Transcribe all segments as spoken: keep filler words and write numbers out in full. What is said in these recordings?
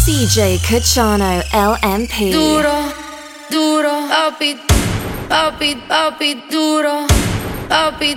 D J Cucciano L M P. Duro, duro, papi, papi, papi, duro, papi.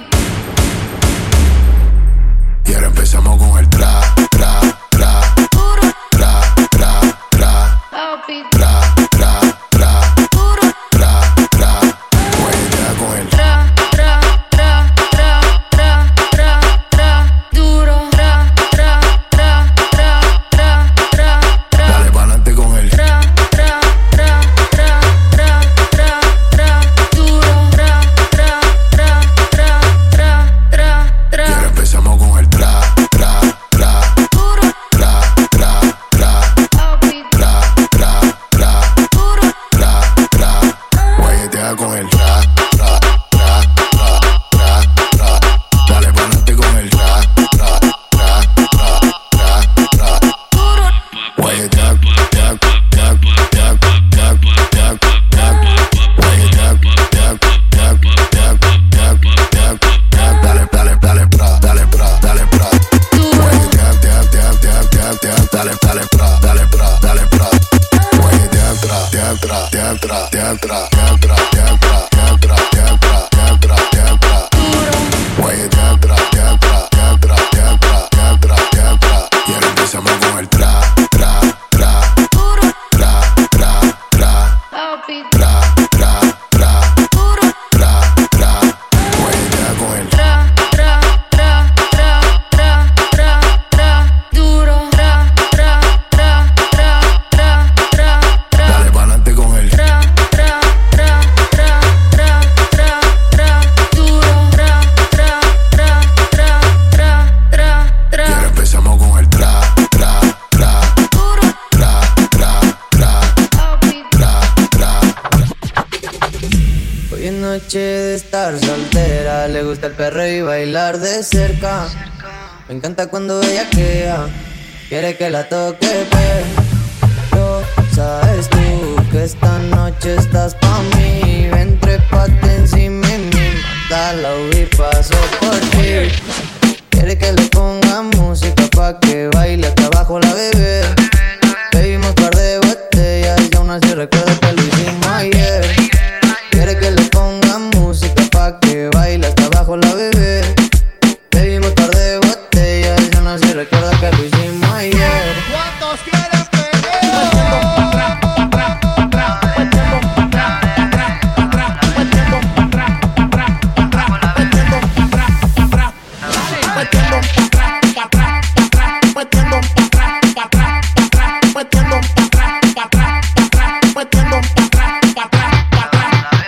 Y ahora empezamos con el tra, tra, tra, Duro, tra, tra, tra, papi. tra, tra, tra, Duro, tra, tra. Juega con el tra, tra, tra, tra, tra, tra, tra. Duro, tra, tra, tra, tra, tra, tra, tra. dale pa'lante con el Tra, tra, tra, tra, tra, tra, tra. Duro, tra, tra, tra, tra, tra, tra, tra. y ahora empezamos con el tra, tra, tra, Duro, tra, tra, tra, papi. tra, tra, tra, Duro, tra, tra. Juega con el tra, tra, tra, tra, tra, tra. Dale pa'lante con el tra, tra, tra, tra, tra, tra. duro. Juega, tap, tap, tap, tap, tap, tap, tap. Juega, tap, tap, tap, tap, tap, tap, tap. Dale, dale, dale, pra, dale, pra, dale, pra. Juega, tap, tap, tap, tap, tap, tap. Dale, dale, pra, dale, pra, dale, pra. Juega, tap, tra, tap, tra, tap, tra, tap, tra, tap, tra, tap, tra, tap, tra, tap, tra, tap, tra, tap, tra. Juega, tap, tra, tap, tra, tap, tra, tap, tra, tap, tra, tap, tra. Y ahora empezamos con el tra, tra, tra, Duro, tra, tra, tra, papi. tra, tra, tra, Duro, tra, tra. Juega con el tra, tra, tra, tra, tra, tra, tra. Duro, tra, tra, tra, tra, tra, tra, tra. dale pa'lante con el Tra, tra, tra, tra, tra, tra, tra. Duro, tra, tra, tra, tra, tra, tra, y ahora tra. empezamos con el tra, tra, tra, Duro, tra, tra, tra, papi. tra, tra. Hoy es noche de estar soltera, le gusta el perro y bailar de cerca. Me encanta cuando ella queda, quiere que la toque, pero sabes tú que esta noche estás pa' mí. Ven, trépate encima de mí, mátala y paso por ti. Quiere que le ponga música pa' que baile hasta abajo la bebé. Bebimos par de botellas y aún así recuerdo que lo hicimos ayer. Quiere que le ponga música pa' que baile hasta abajo la bebé. Bebimos par de botellas y aún así recuerdo que lo hicimos ayer. ¿Cuántos quieren pelear? Pa' atrás, pa' atrás, pa' atrás, metiendo pa' atrás, pa' atrás, pa' atrás, metiendo pa' atrás, pa' atrás, pa' atrás, metiendo pa' atrás, pa' atrás, metiendo pa' atrás, pa' atrás, pa' atrás, metiendo pa' atrás, pa' atrás, pa' atrás, metiendo pa' atrás, pa' atrás, pa' atrás, metiendo pa' atrás, pa' atrás, pa' atrás.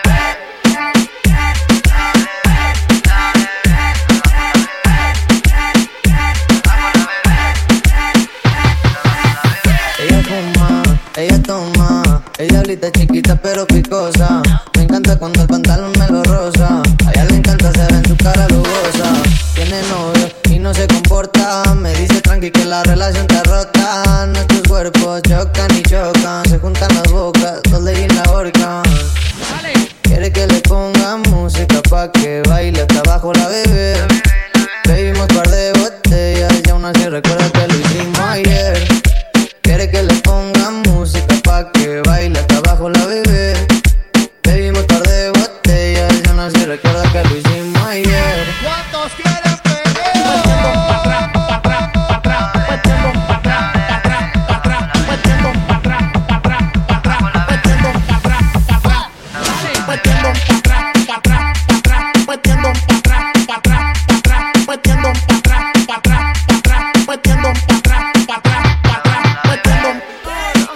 Ella fuma, ella toma, ella grita chiquita pero picosa. Me encanta cuando el pantalón me lo rosa. A ella le encanta, se ve en su cara lujosa. Tiene novio y no se comporta. Me dice tranqui que la relación está rota. Nuestros cuerpos chocan y chocan, se juntan las bocas, dos le en la horca. Quiere que le ponga música pa' que baile hasta abajo la bebé. Bebimos par de botellas y aún así recuerda que lo hicimos ayer. Quiere que le ponga música pa' que baile hasta abajo la bebé. Bebimos par de botellas y aún así recuerda que lo hicimos ayer. ¿Cuántos quieren pelear? Metiendo pa' atrás, pa' atrás, pa' atrás, metiendo pa' atrás, pa' atrás, pa' atrás, metiendo pa' atrás, pa' atrás, pa' atrás, metiendo pa' atrás, pa' atrás, metiendo pa' atrás, pa' atrás, pa' atrás, metiendo pa' atrás, pa' atrás, pa' atrás, metiendo pa' atrás, pa' atrás, pa' atrás, metiendo pa' atrás, pa' atrás, pa' atrás, metiendo.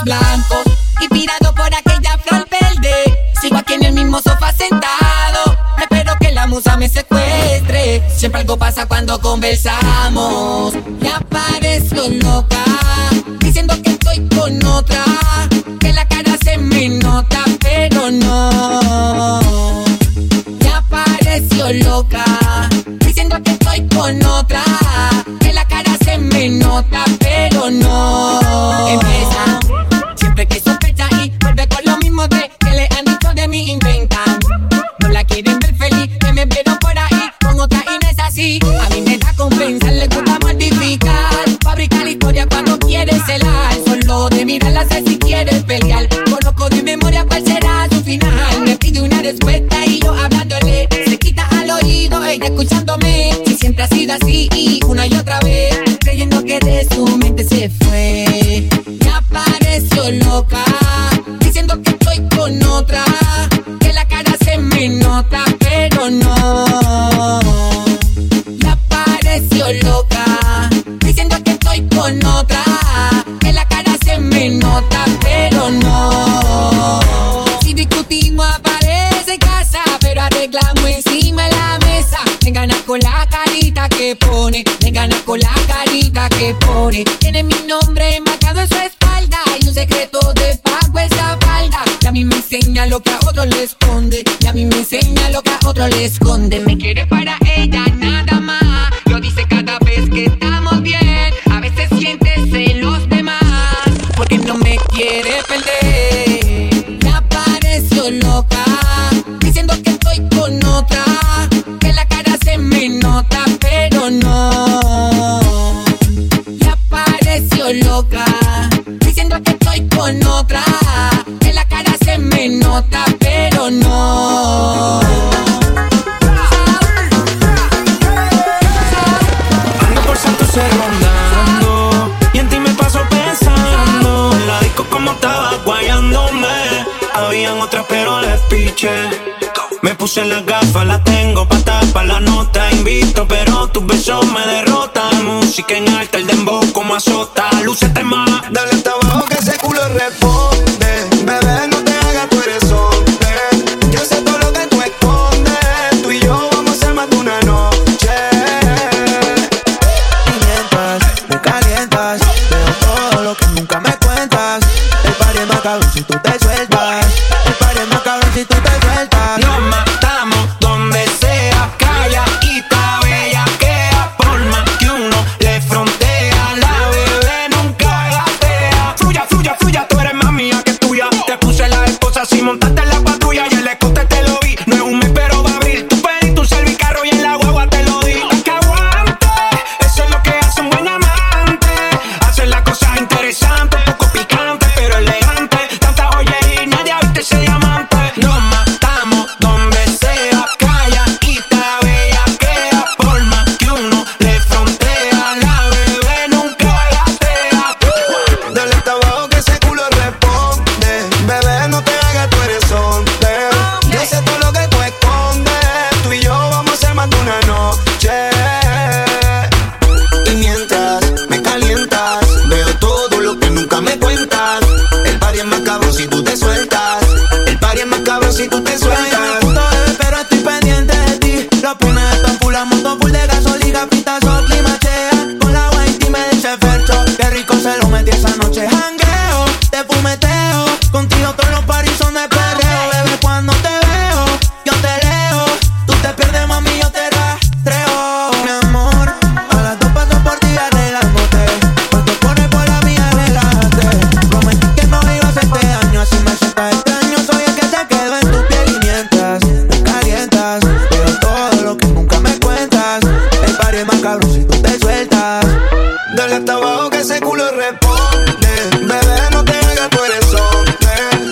ojos blancos, inspirado por aquella flor verde. Sigo aquí en el mismo sofá sentado, espero que la musa me secuestre. Siempre algo pasa cuando conversamos. Y aparezco loca, diciendo que estoy con otra, que la cara se me nota, pero no. Y apareció loca, diciendo que estoy con otra, que la cara se me nota, pero no. Empieza siempre que sospecha y vuelve con lo mismo de que le han dicho de mí, inventan. No la quieren ver feliz, que me vieron por ahí con otra y no es así. A mí me da confianza, le gusta mortificar, fabricar historia cuando quiere celar. Solo de mirarla sé si quiere pelear. Conozco de memoria cuál será su final. Me pide una respuesta y yo hablándole, se quita al oído, ella escuchándome. Si siempre ha sido así y una y otra vez, creyendo que de su mente se fue. Y apareció loca, diciendo que estoy con otra, que la cara se me nota, pero no. Y apareció loca, diciendo que estoy con otra, que la cara se me nota, pero no. Si discutimos aparece en casa, pero arreglamos encima de la mesa. Me gana con la carita que pone, me gana con la carita que pone. Tiene mi nombre marcado en su espalda y un secreto debajo esa falda. Y a mí me enseña lo que a otro le esconde, y a mí me enseña lo que a otro le esconde. Me quiere para ella nada más, lo dice cada vez que estamos bien. A veces siente celos de más, porque no me quiere perder. Y apareció loca, diciendo que estoy con otra, que la cara se me nota, pero no. Y apareció loca, diciendo que estoy con otra, que la cara se me nota, pero no. Ando por Santo Cerro andando, y en ti me paso pensando. En la disco como estaba guayándome, habían otras pero les piché. Me puse las gafas, las tengo pa' tapar la nota. Invito pero tus besos me derrotan. Música en alta, el dembow como azota. Lúcete más, Dale hasta abajo que ese culo responde. Bebé, no te hagas, tú eres hombre. Yo sé todo lo que tú escondes. Tú y yo vamos a ser más de una noche. Y mientras me calientas, veo todo lo que nunca me cuentas. El party es más cabrón si tú te sueltas. El party es más cabrón si tú te sueltas. nos matamos donde sea. Calladita, bellaquea. Por más que uno le frontea, la bebé nunca gatea. Fluya, fluya, fluya, tú eres más mía que tuya. Te puse la esposa si montaste en la patrulla. Y el escote te lo vi, no es un mes pero va a abrir. Tu pedí tu servicarro y en la guagua te lo di. Es que aguante, eso es lo que hace un buen amante. Hacer las cosas interesantes, un poco picante pero elegante. Tanta joyería y nadie ha visto ese diamante. Nos matamos donde sea. Calladita, bellaquea. Por más que uno le frontea, la bebé nunca gatea. Dale hasta abajo que ese culo responde. Bebé, no te hagas, tú eres hombre. Yo sé todo lo que tú escondes. Tú y yo vamos a ser más de una noche. Y mientras me calientas, veo todo lo que nunca me cuentas. El party es más cabrón si tú te sueltas. El party es más cabrón si tú te sueltas. Puto bebé, pero estoy pendiente de ti. Lo pones esto en full, la moto full de gasolina, pitazo, climachea. Con la white y me dice fercho. Qué rico se lo metí esa noche. Jangueo, te fumeteo. Contigo todos los paris son de perreo. Bebé, cuando te veo, yo te leo. Tú te pierdes, mami, yo te rastreo. Mi amor, a las dos paso por ti arreglándote. Cuando pones por la mía, relájate. Prometí que no iba a hacer este año, así me sienta extraño. Soy el que se quedó en tu piel y mientras me calientas, veo todo lo que nunca me cuentas. El party es más cabrón si tú te sueltas. Dale hasta abajo que ese culo responde. Bebé, no te hagas, tú eres hombre.